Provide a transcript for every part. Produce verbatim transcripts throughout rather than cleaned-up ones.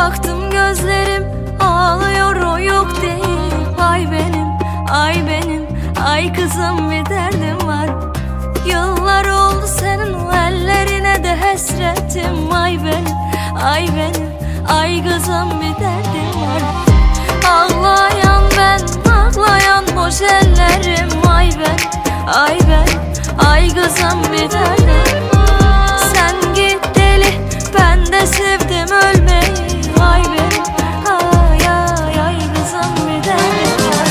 Baktım gözlerim ağlıyor, o yok değil. Ay benim, ay benim, ay kızım bir derdim var. Yıllar oldu senin o ellerine de hasretim. Ay benim, ay benim, ay kızım bir derdim var. Ağlayan ben, ağlayan boş ellerim. Ay ben, ay ben, ay kızım bir derdim var. Sen git deli, ben de sevdim ölmeyi. Ay benim, ay ay ay kızım bir derdim var.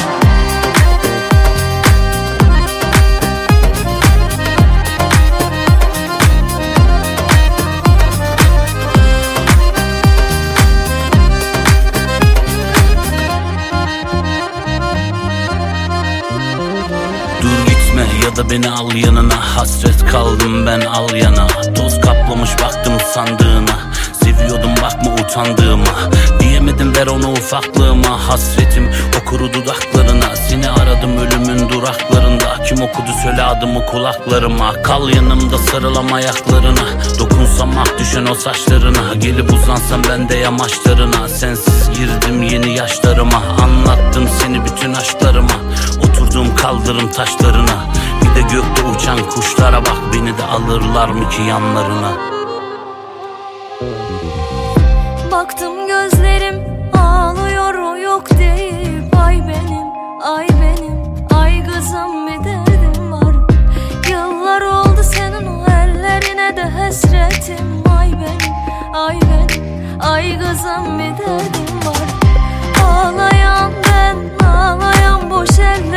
Dur gitme ya da beni al yanına. Hasret kaldım ben al yana. Toz kaplamış baktım sandığına. Seviyordum bakma utandığıma. Diyemedim ver onu ufaklığıma. Hasretim o kuru dudaklarına. Seni aradım ölümün duraklarında. Kim okudu söyle adımı kulaklarıma. Kal yanımda sarılam ayaklarına. Dokunsam ah düşen o saçlarına. Gelip uzansam ben de yamaçlarına. Sensiz girdim yeni yaşlarıma. Anlattım seni bütün aşklarıma. Oturdum kaldırım taşlarına. Bir de gökte uçan kuşlara bak. Beni de alırlar mı ki yanlarına? Baktım gözlerim ağlıyor, o yok değil. Ay benim, ay benim, ay kızım bir derdim var. Yıllar oldu senin o ellerine de hasretim. Ay benim, ay benim, ay kızım bir derdim var. Ağlayan ben, ağlayan boş eller.